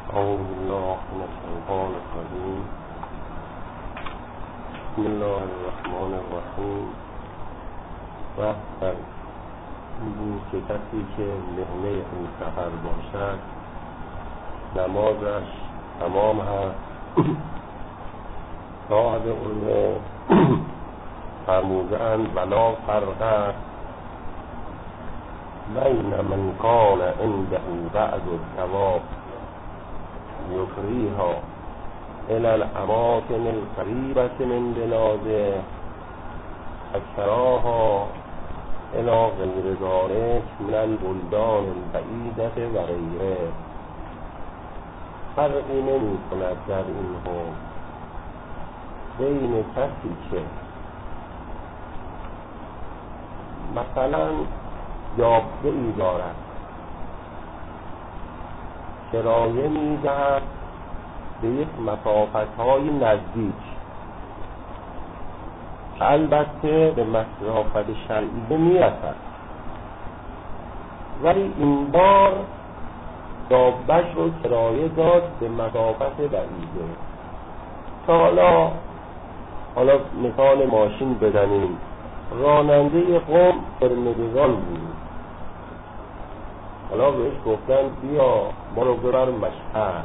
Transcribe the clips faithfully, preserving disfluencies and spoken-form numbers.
أعوذ بالله من الشيطان الرجيم. بسم الله الرحمن الرحیم. و این که کسی که مهنه این سفر باشد نمازش تمام هست. صاحب اون فرمودند ولا فرق بین من کان عنده بعد الثواب یکریها الى الاماکن القریبة من بلاده اکراها الى غیر ذلک من البلدان البعیدة و غیره. فرقی نمی کند در این حکم بین کسی که مثلا یافته ای دارد کرایه می دهد به یک مسافت های نزدیک، البته به مسافت شرعی می رسد، ولی این بار دابش رو کرایه داد به مسافت بعیده. تا حالا حالا مثال ماشین بزنیم، راننده قم ترمدگان بود، حالا بهش گفتن بیا ما رو ببر مشهد.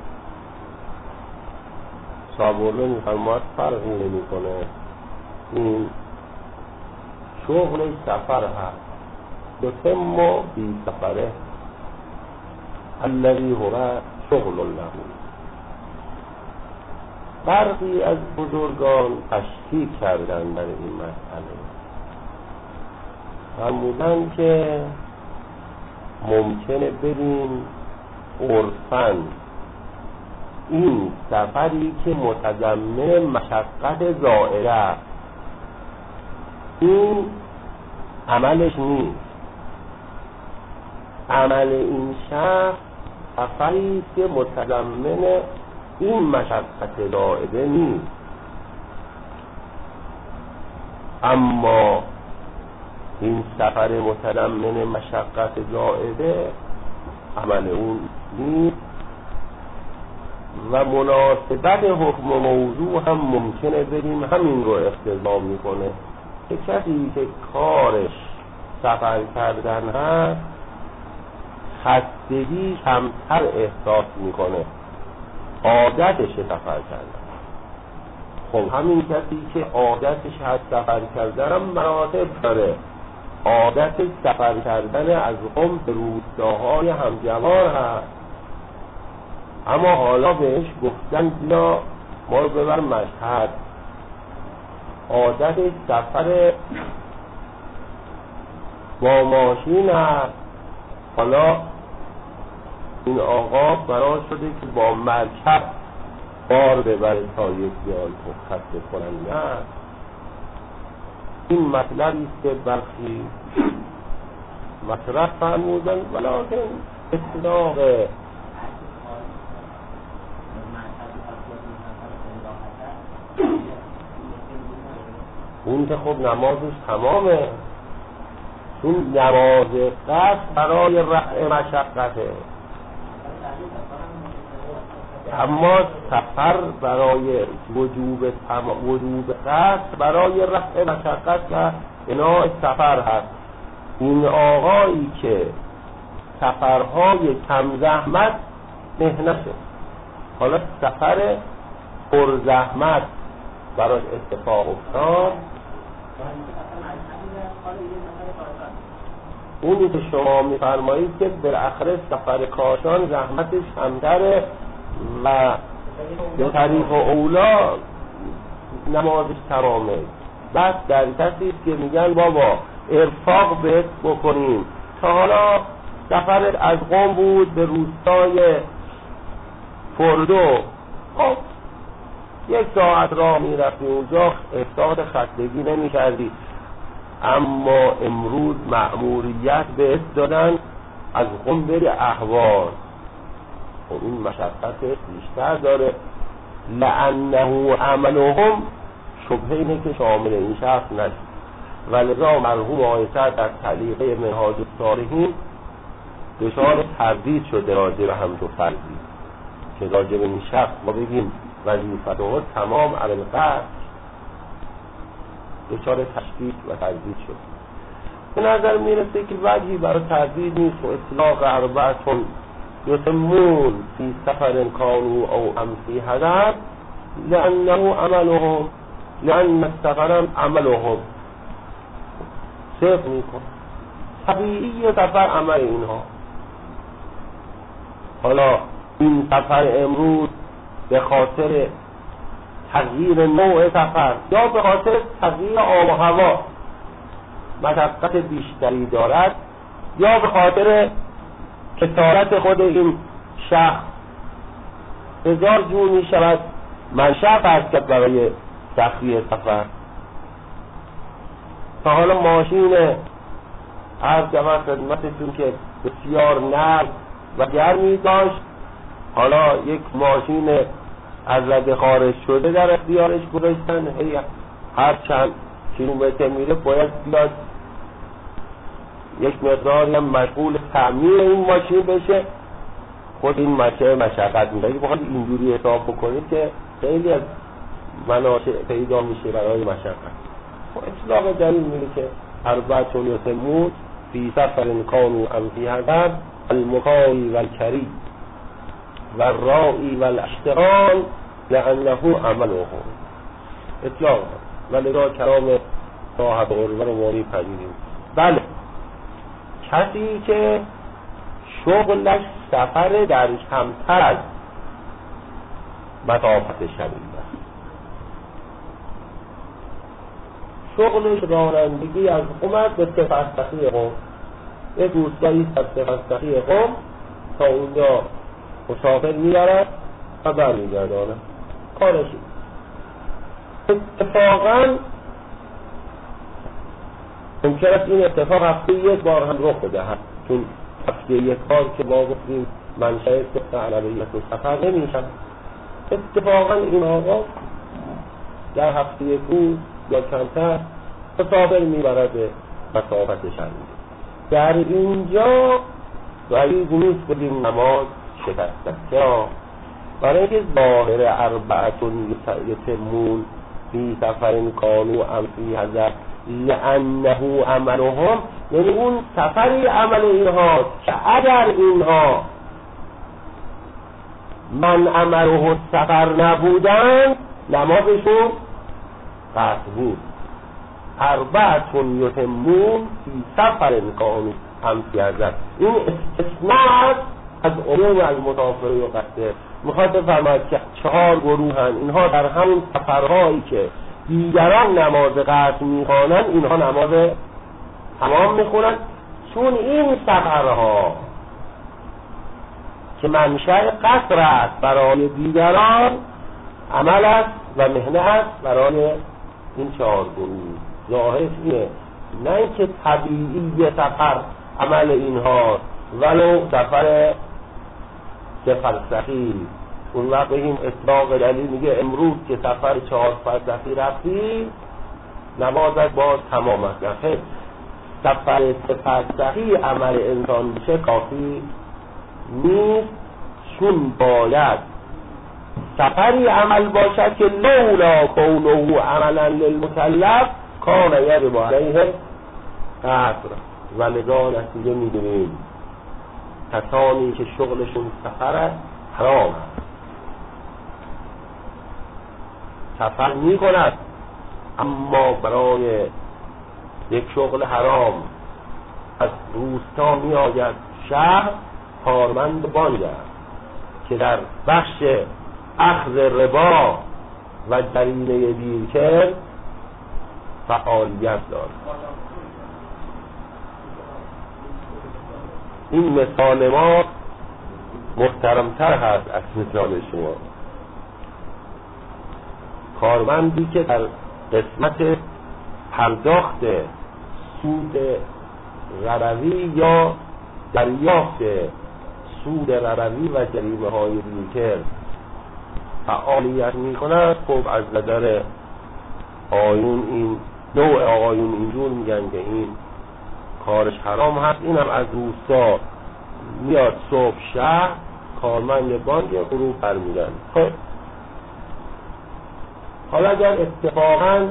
صابرله میفرماید فرقی نمی کنه، این شغل سفر هست، یتم بی سفره الذی هو شغل له. برخی از بزرگان تشکیک کردن در این مسئله، فرمودن که ممکنه بریم عرفاً این سفری که متضمن مشقت زائره است این عملش نیست. عمل این شخص سفری که متضمن این مشقت زائده نیست، اما این سفر متضمن مشقت زائده عمل اون نیست و مناسبت حکم موضوع هم ممکنه بریم همین رو اقتضا میکنه که کسی که کارش سفر کردن هست خستگی کمتر احساس میکنه، عادتش سفر کردن. خب همین کسی که عادتش هست سفر کردن هم مراتب داره. عادت سفر کردن از قم به روستاهای همجوار هست، اما حالا بهش گفتن بیا ما رو ببر مشهد. عادت سفر با ماشین هست، حالا این آقا برای شده که با مرکب بار ببره تا یک جای خسته کننده است. این مطلبی است که برخی مطرح فرمودن، ولیکن اطلاق اون که خب نمازش تمامه، چون نماز قصد برای رفع مشقته، اما سفر برای وجوب وجوب قصد برای رفع مشقت و بناء سفر هست. این آقایی که سفرهای کم زحمت مهنته، حالا سفر پر زحمت برای اتفاق افتاد، اونی که شما میفرمایید که بالاخره سفر کاشان زحمتش کمتره و به طریق اولا نمازش تمامه. بس در کسی که میگن بابا ارفاق بهت بکنیم، تا حالا سفر از قم بود به روستای فردو، خب یک ساعت راه میرفتی اونجا، احساس خستگی نمی کردی، اما امروز مأموریت بهت دادن از قم بری اهواز، خب این مشقت بیشتر داره. لعنه عملهم شبهه اینه که شامل این شخص نشد. ولذا مرحوم آقای سعد در تعلیقه منهاج الصالحین دچار تردید شده راجع به هم دو فرضی. که راجع به این شخص ما بگیم وظیفته تمام علی القصد، دچار تشدید و تردید شد. به نظر میرسه که وجهی برای تردید نیست و اطلاق اربعتون یتمون فی سفر کانوا او ام فی حضر لانه عملهم لان السفر عملهم صرف میکن طبیعی سفر عمل اینها. حالا این سفر امروز به خاطر تغییر نوع سفر یا به خاطر تغییر آب و هوا مشقت بیشتری دارد یا به خاطر کثارت خود این شخص هزار جور می شود منشأ فرض کرد برای تخفیف سفر. تا حالا ماشین عرض جمع خدمتتون که بسیار نرم و گرمی داشت، حالا یک ماشین از رده خارج شده در اختیارش گذاشتن، هر چند کیلومتر میره باید بیاد یک مقداری هم مشغول تعمیر این ماشین بشه. خود این ماشین مشقت میده. اگه بخواید اینجوری حساب بکنید که خیلی از مناشع پیدا میشه برای مشقت. و اطلاق دلیل میگه که اربعتون یتمون فی سفر کانوا ام فی حضر المقاوی و الکری و الرائی و الاشتغال لانه عملهم اطلاق و لذا کلام صاحب قربه رو مانی پذیریم. بله، کسی که شغلش سفر در کمتر از مسافت شدید است، شغلش رانندگی از قم به سفرسخی قم، یک روستایی از سفرسخی قم تا اونجا مسافر میبرد و برمیگرداند کارشی. اتفاقا ممکن است این اتفاق هفته یک بار هم رخ بدهد، چون هفته یک بار که ما گفتیم منشأ سفر علویت و سفر نمیشن. اتفاقا این آقا در هفته یک روز یا کمتر مسافر میبرد به مسافت شدید. در اینجا غریب نیست بگیم نماز شکست است. چرا؟ برای اینکه ظاهر اربعتون یتمون فی سفر کانوا ام فی حضر لانه عملهم، یعنی اون سفری عمل اینها که اگر اینها من عمله سفر نبودن نمازشون قطع بود. اربعتون یتمون فی سفر کانوا ام فی حضر، این استثناء از عموم از مسافر و قصد. میخواد فرماید که چهار گروه هن، اینها در همون سفرهایی که دیگران نماز قصد میخوانن اینها نماز تمام میخونن، چون این سفرها که منشأ قصر است برای دیگران عمل است و مهنه است برای این چهار گروه. ظاهرش اینه، نه اینکه طبیعی سفر عمل اینها ولو سفر سفرسخی. اون وقت بگیم اطلاق دلیل میگه امروز که سفر چهار فرسخی رفتی نمازت باز تمام است. نه، سفر سفرسخی عمل انسان بشه کافی نیست، چون باید سفری عمل باشد که لولا کونه عملا للمکلف کان یجب علیه قصر. و لذا نتیجه میدونیم کسانی که شغلشون سفر است حرام است، سفر می کند اما برای یک شغل حرام از روستا می آید شهر کارمند بانگ که در بخش اخذ ربا و جریمه دیرکر فعالیت دارد. این مثال ما محترمتر هست از مثال شما. کارمندی که در قسمت پرداخت سود غروی یا دریافت سود غروی و جریمه های دیگر فعالیت می کند، خب از نظر آیون این نوع آیون اینجور میگن که این کارش حرام هست. اینم از روستا میاد صبح شهر کارمند بانک غروب برمیدن. خب حالا اگر اتفاقا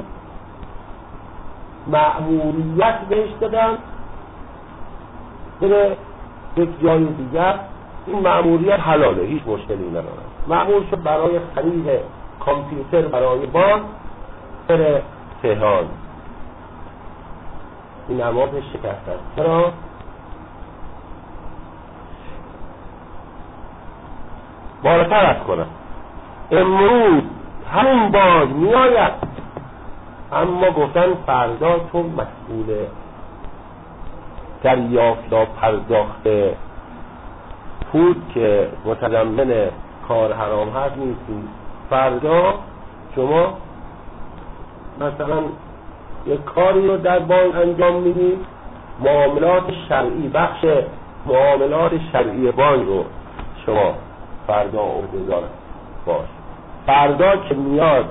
مأموریت بهش دادن بره یک جای دیگر، این مأموریت حلاله، هیچ مشکلی نداره. مأمور شد برای خرید کامپیوتر برای بانک بره تهران، این نمازش شکست است. چرا؟ بالاتر از کنم امروز همون بانک میآید، اما گفتن فردا تو مسئول دریافت یا پرداخت پول که متضمن کار حرام هست نیستی، فردا شما مثلا یک کاری رو در بانک انجام میدید، معاملات شرعی، بخش معاملات شرعی بانک رو شما فردا عهده‌دار باش. فردا که میاد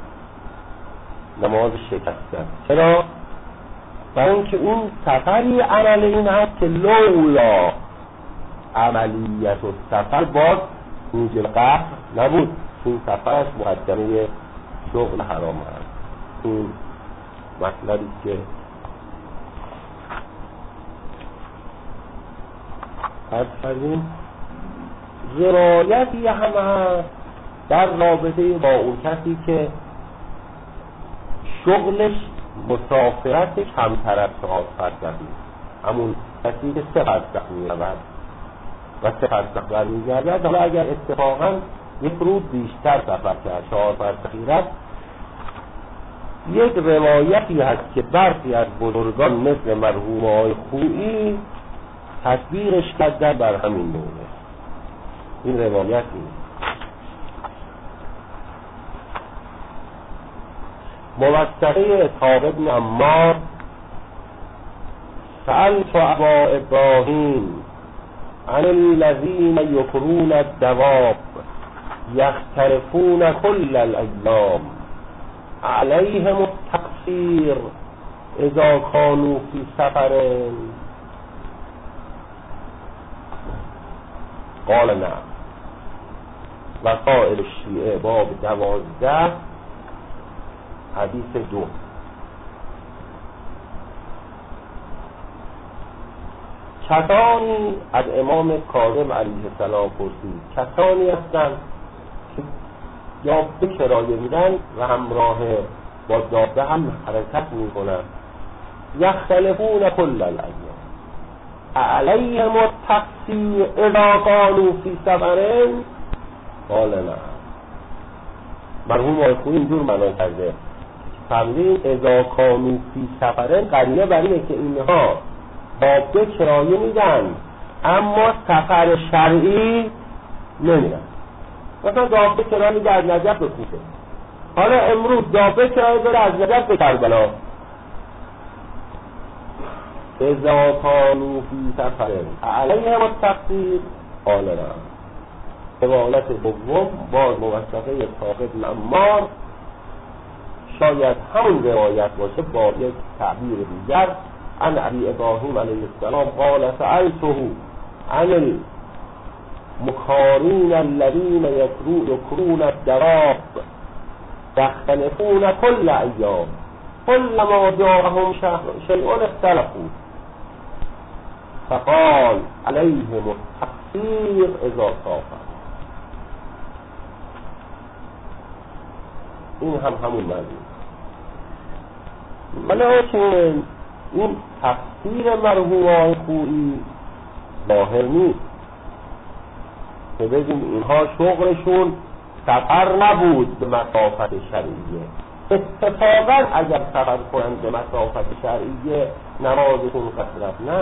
نماز شکست کرد. چرا؟ برای اینکه اون سفری عمل این هست که لولا عملیت و سفر باز موجب قهر نبود، این سفرش مقدمه شغل حرام هست. این مطلبی که از فریم ضرایتی هم هست در رابطه با اون کسی که شغلش مسافرت کمتر از چهار فرسخی، همون کسی که سه فرسخ می‌رود و سه فرسخ برمیگردد. حالا اگر اتفاقا یک روز بیشتر سفر کرد، چهار فرسخی رفت، یک روایتی هست که برخی از بزرگان مثل مرحوم آقای خویی تصویرش کردن بر همین نوعه. این روایت نیست. موثقه طارق بن عمار سألت ابا ابراهیم عن الذين يكرون الدواب يختلفون كل الأيام عليهم التقصير اذا كانوا في سفر؟ قال نعم. وسائل الشیعه باب دوازده حدیث دو. کسانی از امام کاظم علیه السلام پرسید، کسانی هستند که دابه کرایه میدن و همراه با دابه هم حرکت میکنن، یختلفون کل الایام علیهم التقصیر اذا كانوا فی سفر؟ قال نه. مرحوم آقای خویی اینجور معنا کرده، فرمودین اذا كانوا فی سفر قرینه بر اینه که اینها دابه کرایه میدن اما سفر شرعی نمیدن. مثلا دابه کرایه میده از نجف به کوفه، حالا امروز دابه کرایه داره از نجف به کربلا. اذا كانوا فی سفر علیهم التقصیر قال نه. روایت دوم باز موثقه طارق بن عمار، شاید همون روایت باشه با یک تعبیر دیگر، عن ابی ابراهیم علیه السلام قال سألته عن المكارين الذين يكرون الدواب يختلفون كل ایام كلما جاءهم شيء اختلفوا فقال عليهم التقصير اذا سافر. این هم همون معنی. ولیکن این تفسیر مرحوم آقای خویی ظاهر نیست که بگیم اینها شغلشون سفر نبود به مسافت شرعیه. اتفاقا اگر سفر کنند به مسافت شرعیه نمازشون قصرت نه.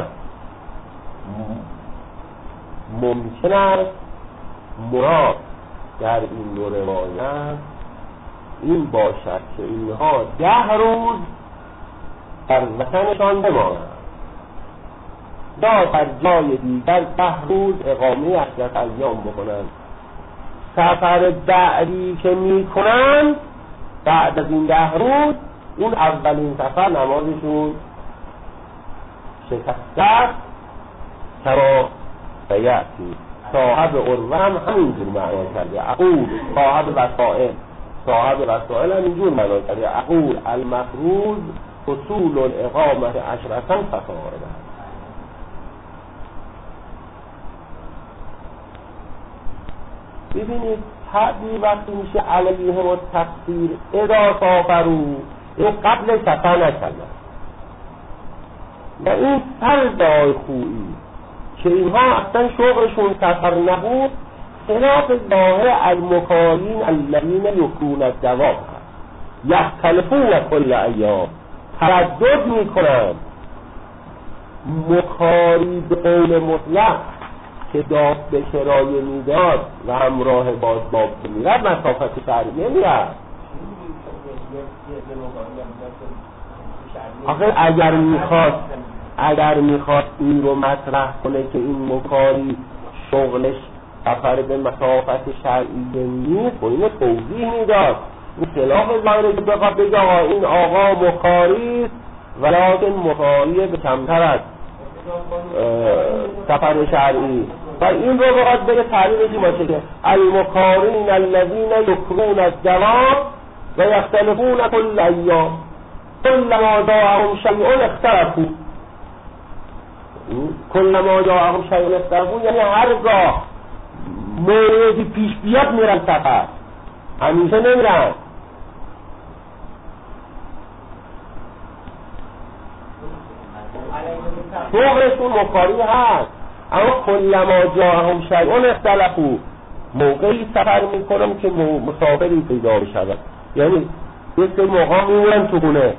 ممکن است مراد در این دو روایت این باشد که اینها ده روز در وطنشان بمانند یا در جای دیگر ده روز اقامه عشرت ایام بکنند. سفر بعدی که میکنند بعد از این ده روز، اون اولین سفر نمازشون شکسته است. چرا؟ بیعتی صاحب عروه هم همینجور معنا کرده، عقول صاحب وسائل، صاحب وسائل هم اینجور معنا کرده، عقول المفروض اصول الاقامت عشرتن فصاعدا. ببینید تعبیر وقتی میشه علیهم و تقصیر ادا سافرو، این قبل سفر نکردن و این فرد آی خویی که اینها اصلا شغلشون سفر نبود، خلاف ظاهر المکارین الذین یکرون الدوام یختلفون کل ایام، تردد میکنن. مکاری به قول مطلق که داد به کرایه میداد و همراه باز باب میرد مسافت شهری نمیرد. آخه اگر میخواست اگر میخواست این رو مطرح کنه که این مکاری شغلش سفر به مسافت شرعی نیست، و اینو توضیح میداد. این خلاف ظاهره که بخواد بگه آقا این آقا مکاری است ولیکن مکاری به کمتر از سفر شرعی، و این رو بخواد بگه تعریفش این باشه که المکارین الذین یکرون الدوام و یختلفون کل ایام کلما جاءهم شیء اختلفوا. کلما جاءهم شیء اختلفوا یعنی هرگاه موردی پیش بیاد میرن سفر، همیشه نمیرن. شغلشون مکاری هست، اما کلما جاءهم شیء اختلفوا، موقعی سفر میکنم که مسافری پیدا بشود، یعنی یه سری موقع میمونن تو خونه.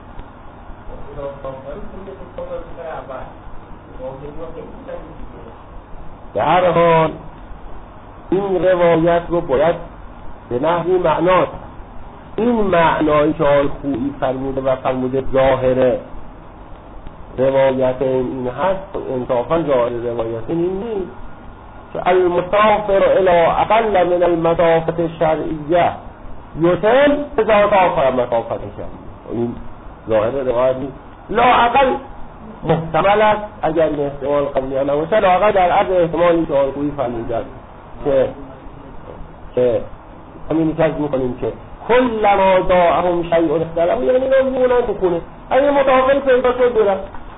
به هر حال این روایت رو باید به نحوی معناست. این معنایی که آقای خویی فرموده و فرموده ظاهره روایت این هست، انصافا ظاهر روایت این نیست که المسافر الى اقل من المسافت شرعیه یتم اذا سافر مسافت شرعیه. این ظاهر روایت نیست. لا اقل محتمل است اگر این احتمال قبلی نباشه، لا اقل در عرض احتمالی که آقای خویی فرموده که که همین کج میکنیم که کلما جاءهم شیء اختلفوا، یعنی نمیمونن تو خونه، اگه متعاقل پیدا شد برن.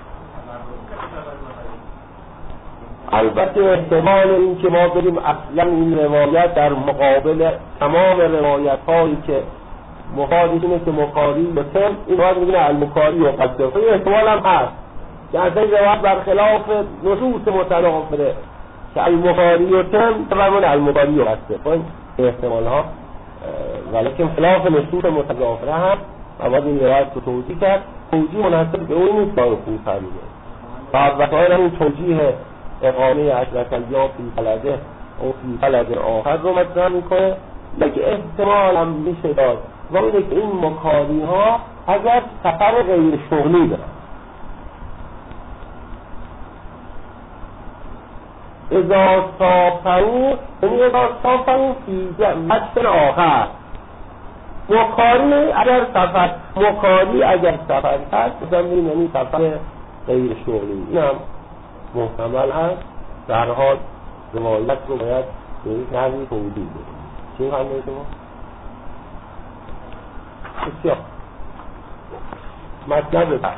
البته احتمال این که ما بریم اصلا این روایت در مقابل تمام روایت هایی که مخالف اینه که مکاری بتم، این باید بگیم المکاری و قصده، این احتمال هم هست که اصلا روایت برخلاف نصوص متنافره که المکاری و تم فرمون المکاری و قصده، این احتمال ها ولیکن خلاف نصوص متنافره هم باید این روایت رو توجیه کرد. توجیه مناسب به اون نیست که خوب فرمیده و البته این توجیه اقامه عشرت ایام فی بلده او فی بلد آخر رو مطرح میکنه، لیکن احتمال هم میشه داد و اینه که این مکاری ها اگر سفر غیر شغلی دارن، اذا سافرو یعنی اذا سافرو فی مجد آخر، مکاری اگر سفر مکاری اگر سفر هست مثلا میریم یعنی سفر غیر شغلی، این هم محتمل هست. در حال روایت رو باید به یک نحوی توضیح بدیم. چی می‌خواید بگید شما؟ بسیار مطلب بعد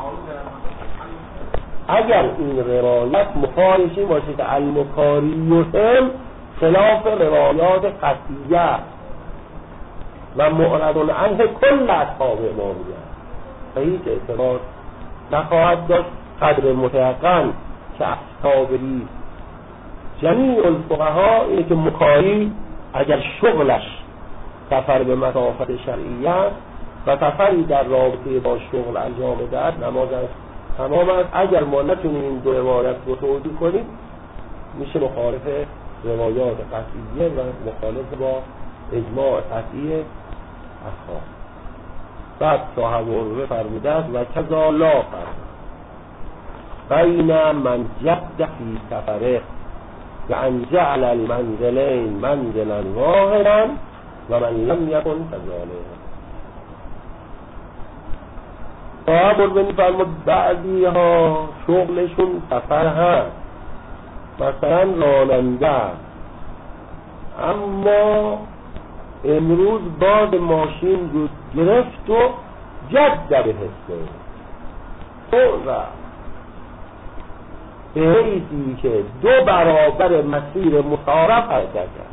اگر این روایت مخالفی باشه که المکاریهم خلاف روایات قطعیه و معرض عنه کل اصحاب امامیه و هیچ اعتراض نخواهد داشت قدر متیقن که اصحابی جمیع الفقها اینه که مکاری اگر شغلش سفر به مسافت شرعیه و سفری در رابطه با شغل انجام دهد نماز تمام است. اگر ما نتونیم این دو روایت رو توجیه کنیم میشه مخالف روایات قطعیه و مخالف با اجماع قطعی اصحاب. بعد صاحب عروه فرموده است و کذا لا فرمود بین من جد فی سفره و ان جعل المنزلین منزلا واحدا و من لم یکن کذالک. صاحب عروه فرمود بعضی ها شغلشون سفر هست مثلا راننده اما امروز باز ماشین رو گرفت و جد به حسه و به حیثی که دو برابر مسیر مصارف حرکت کرد.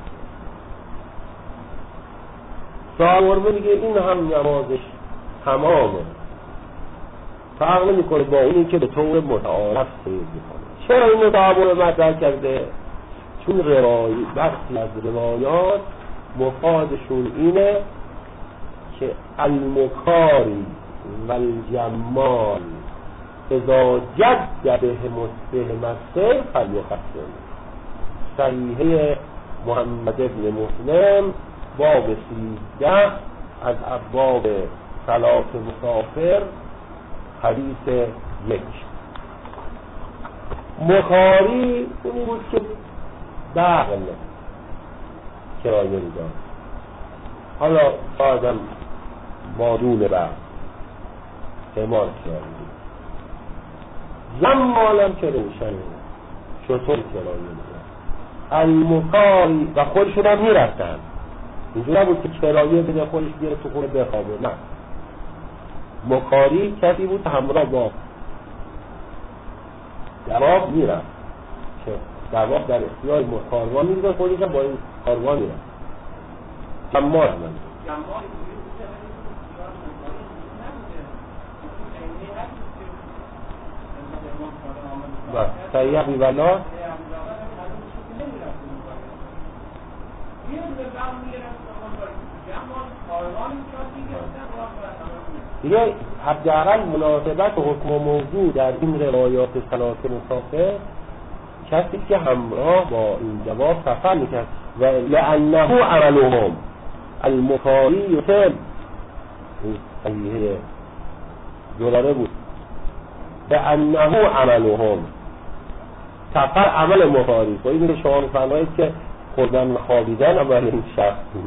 سالورمه میگه این هم نمازش تمامه، فرق نمیکنه با اونی که به طور متعارف سیر میکنه. چرا این مطابق مطرح کرده؟ چون روایی بخشی از روایات مفادشون اینه که المکاری و الجمال اذا جد به مستهم السیر فلیقسم. صحیحه محمد ابن مسلم باب سیزده از ابواب صلاة مسافر حدیث یک. مکاری اونی بود که بغل کرایه میداد، حالا آدم مادون بغل حمار کرایه میداد، جمالم که روشنه چطور کرایه میداد. المکاری و خودشون هم میرفتن، اینجور نبود که کرایه بده خودش بیاره تو خونه بخوابه، نه. مکاری کسی بود همراه با دواب میرفت که دواب در اختیار کاروان میرفت، خودش هم با این کاروان میرفت. جمال هم سیح بیولا دیگه حداقل مناسبت و حکم و موضوع در این روایات صلاة مسافر کسی که همراه با این جواب سفر میکرد و لانه عملهم المکاری یتم، این صحیحه دولاره بود، لانه عملهم سفر عمل مکاری. با این که شما میفرمایید که خودم خوابیدن اما این شخص بود،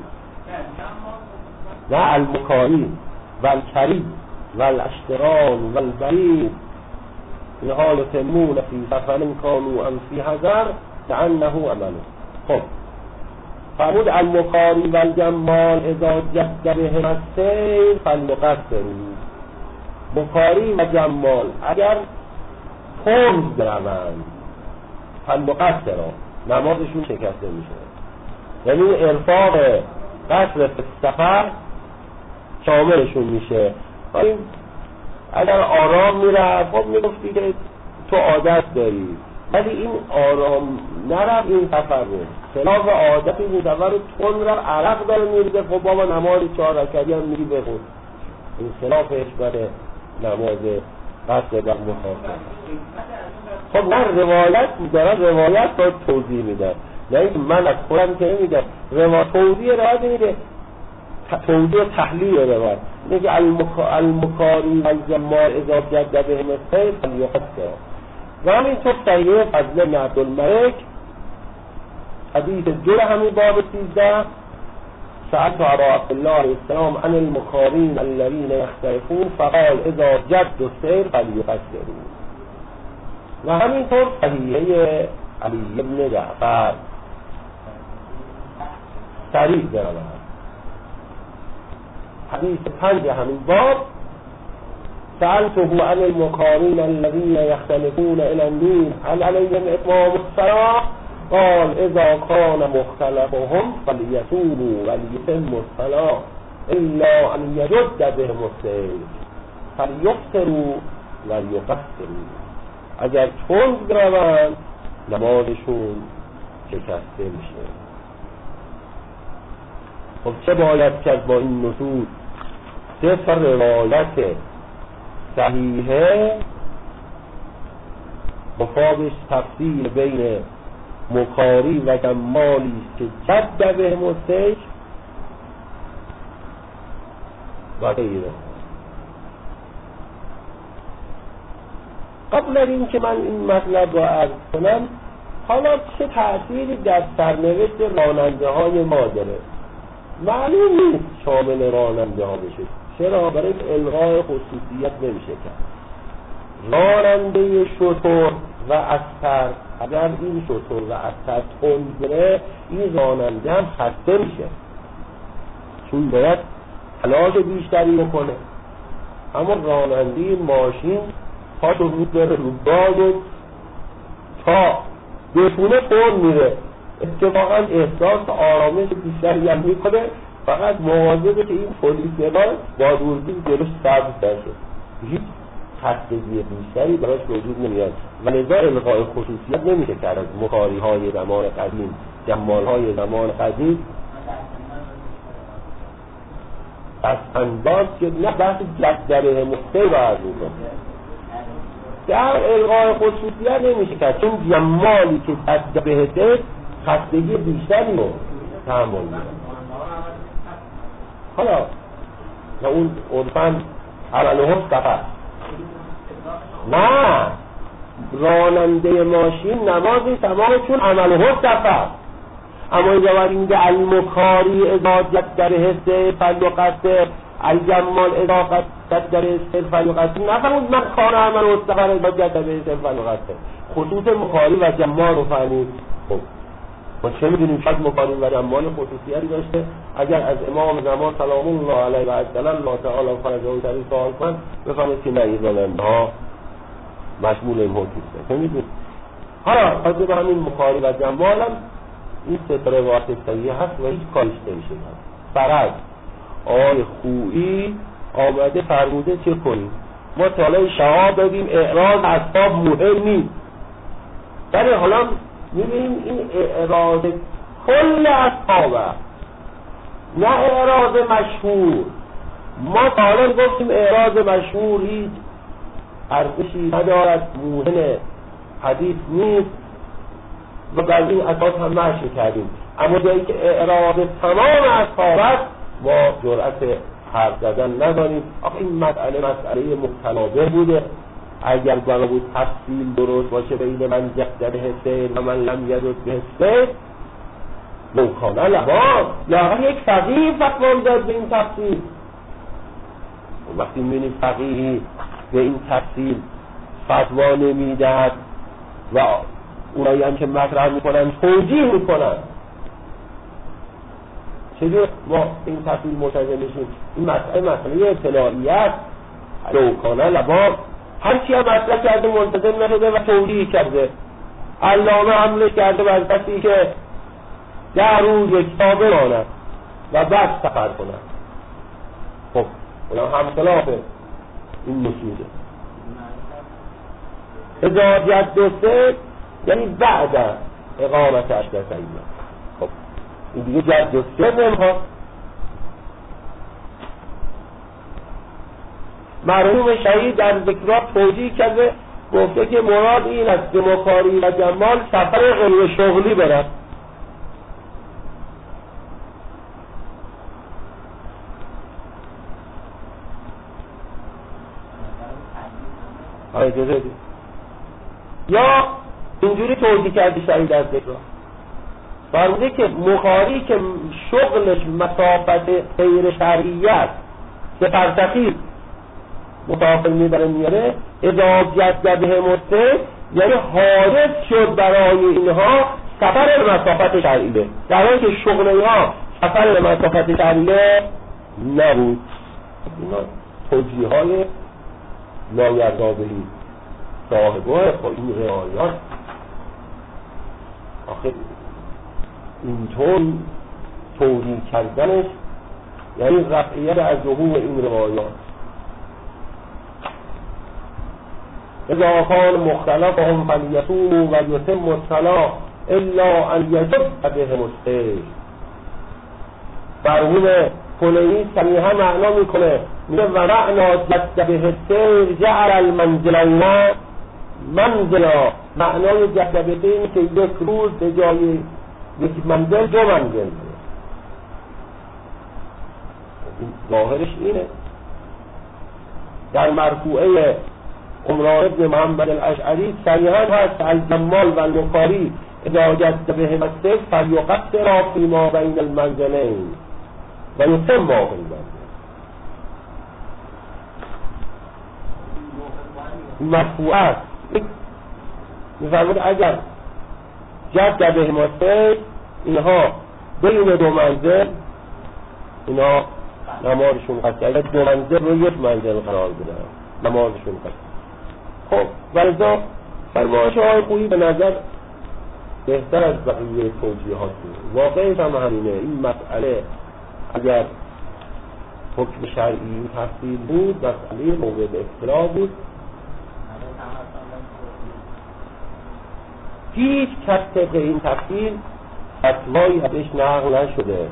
نه المکاری و الکری و الاشتران و البرید این حال تمون فی سفر کانو ام فی حضر لعنه عمله. خب فرمود المکاری و الجمال اذا جد بهم السیر فلیقصروا. مکاری و جمال اگر تند بروند فلیقصروا، نمازشون شکسته میشه. یعنی ارفاق قصر سفر شاملشون میشه. اگر آرام میره خب میگفتی که تو عادت داری، ولی این آرام نرم این سفر رو خلاف عادت این سفر رو تون رو عرق داره میریزه. خب بابا نماز چهار رکعتی هم میگی بخون، این خلافش برای نماز قصد بر مسافر. خب من روایت میدارم، روایت رو توضیح میدم، نه اینکه من از خودم که نمیدم. روایت توضیح روایت میده، توضیح تحلیل روایت میگه المکاری و الجمال اذا جد بهم السیر فلیقصروا. و همینطور صحیح فضل بن عبدالملک حدیث دو همین باب سیزده سألت ابا عبدالله علیه السلام عن المکارین الذین یختلفون فقال اذا جد السیر فلیقصروا. و همینطور صحیحه علی بن جعفر صریح دارد حدیث پنج همین باب سألته عن المکارین الذین یختلفون الی النیل هل علیهم اتمام الصلاة قال اذا کان مختلفهم فلیصوموا ولیتموا الصلاة الا ان یجد بهم السیر فلیقصروا ولیقصروا. اگر تند بروند نمازشون شکسته میشه. خب چه باید کرد با این نصوص؟ سه تا روایت صحیحه مفادش تفصیل بین مکاری و جمالی است که جد بهم السیر و غیره. قبل از این که من این مطلب را عرض کنم، حالا چه تأثیری در سرنوشت راننده های ما داره؟ معلوم نیست شامل راننده ها بشه. چرا؟ برای الغای خصوصیت نمیشه کرد. راننده شتر و استر اگر این شطور و استر تند بره این راننده هم خسته میشه، چون باید تلاش بیشتری بکنه. اما راننده ماشین پاش رو داره رو گاز و تا بتونه پر میره، اتفاقا احساس آرامش بیشتری هم میکنه، فقط مواظبه که این پلیس نگاه با دوربین جلوش سبز نشه، هیچ خستگی بیشتری براش وجود نمیاد. و لذا الغای خصوصیت نمیشه کرد از مکاری های زمان قدیم، جمال های زمان قدیم از انداز که نه بحث جدره مخته رو عرض میکنه. در الغای خصوصیت نمیشه کرد، چون جمالی که از بهته خستگی بیشتری رو تحمل میکنه. حالا نه اون عرفاً عمل هم سفر، نه راننده ماشین نمازی تمام چون عمل هم سفر. اما اینجا باید اینجا المکاری ازاجت در حسه فلیقصه الجمال اضافت در حسه فلیقصه نفهمون من کار عمل و سفر ازاجت در حسه فلیقصه خصوص مکاری و جمال رو فهمید. خب ما چه میدونیم شاید مکاری و جمال خصوصیتی داشته؟ اگر از امام زمان سلام الله علیه و عجل الله تعالی فرجه و تعالی سوال کن بفهمید که نه این راننده ها مشمول این حکیسته. چه میدونیم؟ حالا از به همین مکاری و جمال هم این سه روایت صحیح هست و هیچ کاریش نمیشه. فرض آقای خویی آمده فرموده چه کنیم؟ ما طالع شهاب بگیم اعراض اصحاب مهم نیست، ولی حالا میبینیم این اعراض کل اصحاب هست، نه اعراض مشهور. ما طالع گفتیم اعراض مشهور هیچ ارزشی ندارد، مهم حدیث نیست و بر این اساس هم مشی کردیم. اما جایی که اعراض تمام اصحاب است ما جرأت حرف زدن نداریم. آخه این مسئله مسئله متنابه بوده، اگر بنا بود تفصیل درست باشه بین من جدد حسین و من لم یدد به حسین لوکانه لباس یا یک فقیه فتوا داد به این تفصیل. وقتی میبینیم فقیهی به این تفصیل فتوا نمیدهد و اونایی هم که مطرح میکنن توجیه میکنن، چجور ما این تفصیل متوجه میشیم؟ این مسئله مسئله اطلاعیت لوکانه لباس هرچی هم مطرح کرده منتظم نشده و توجیه کرده. علامه حمله کرده بر کسی که در روز یک تا بماند و بعد سفر کند. خب اونا هم خلاف این نصوصه. اذا جد سه یعنی بعد اقامت عشر ایام. خب این دیگه جد سه نمیخواد. مرحوم شهید در ذکرات توجیه کرده، گفته که مراد این است که مکاری و جمال سفر غیر شغلی برد. آره اجازه دید. یا اینجوری توجیه کرده شهید در ذکرات، فرموده که مکاری که شغلش مسافت غیر شرعی است که پرتخیل متافل میبره میاره اذا جد به مسته یعنی حادث شد برای اینها سفر به مسافت شرعیه، در حالی که شغل اینها سفر به مسافت شرعیه نبود. اینا توجیه های لایرزابهی صاحبه با این روایات. آخه اینطور توجیه کردنش یعنی رفعیت از ظهور این روایات. اذا کان مختلفهم فلیصوموا و یتموا الصلاة الا ان یجد بهم السیر. مرحوم کلینی صریحا معنا میکنه، میگه و معنا جد به السیر جعل المنزلین منزلا. معنای جد به این که یک روز به جای یک منزل دو منزل. ظاهرش اینه. در مرفوعه عمران ابن محمد الاشعری صریحا هست الجمال و المکاری اذا جد بهم السیر فلیقصر فیما بین المنزلین و یتم ما فی المنزل. مرفوعه میفرمود اگر جد به حماسه اینها بین دو منزل اینا نمازشون قصد اگر دو منزل رو یک منزل قرار بدن نمازشون قصد. خب ولذا فرمایش های خویی به نظر بهتر از بقیه توجیهات بود. واقعیت هم همینه. این مسئله اگر حکم شرعی تفصیل بود مسئله موضوع اختلاف بود. هیچ کس طبق این تفصیل فتوایی ازش نقل نشده.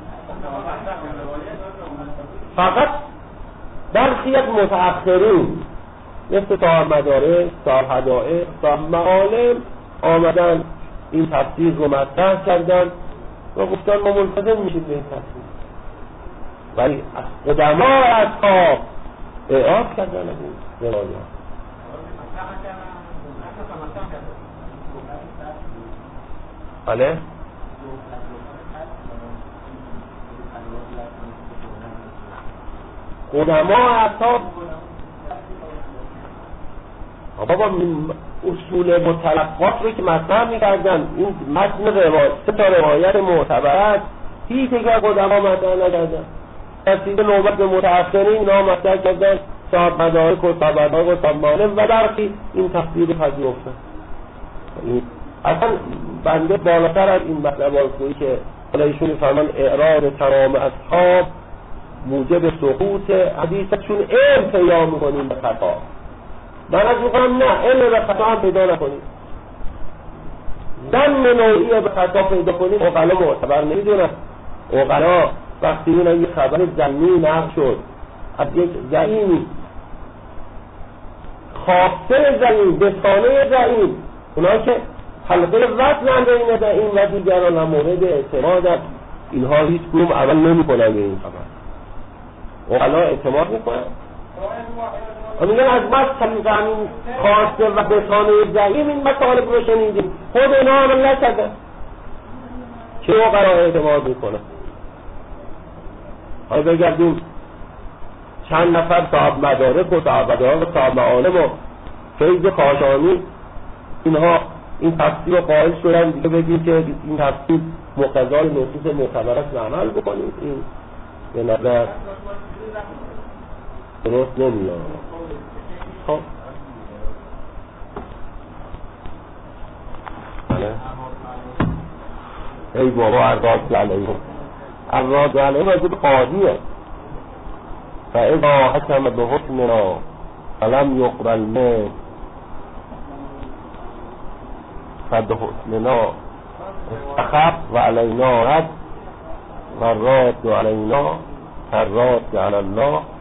فقط برخی از متأخرین مثل صاحب مدارک، صاحب حدائق، صاحب معالم آمدن این تفسیر رو مطرح کردن و گفتن ما ملتزم میشیم به این تفسیر، ولی قدما اصحاب اعاد کردن از این روایات. بله قدما اصحاب بابا اصول متلقات رو که مطرح می‌کردن این متن روایت سه تا روایت معتبر است هیچ یک قدما مطرح نکردن. تفسیر نوبت به متأخرین اینا مطرح کردن صاحب مدارک و صاحب حدائق و صاحب معالم و برخی این تفسیر پذیرفتن. اصلا بنده بالاتر از این مطلب الگویی که ایشون می‌فرمان اعراض تمام اصحاب موجب سقوط حدیثشون علم پیدا می‌کنیم به خطا. من از میکنم نه علم به خطا هم پیدا نکنیم. دم نوعی به خطا پیدا کنیم اقلا معتبر نمیدونم. اقلا وقتی اون یه خبر زمینی نقل شد از یک زعیمی خاصه زعیم بسانه زعیم اونایی که حلقه وصلن بین زعیم و دیگران هم مورد اعتماد است اینها هیچ کدوم عمل نمی کنن به این خبر. اقلا اعتماد میکنن و میگن از بس زمین خاصه و بسانه زعیم این مطالب رو شنیدیم خود اینا عمل نکردن چه اقلا اعتماد میکنن. حالا بگردیم چند نفر صاحب مدارک و صاحب حدائق و صاحب معالم و فیض کاشانی اینها این تفسیر رو قائل شدن دیگه بگیم که این تفسیر مقتضای نصوص معتبر است عمل بکنیم این به نظر درست نمیاد. خب ای بابا ارزاد علیهم ارزاد علیهم از قاضیه فاذا حکم به حکمنا فلم یقبل منه فبحسننا استخف و علینا رد و راد علینا فراد علی الله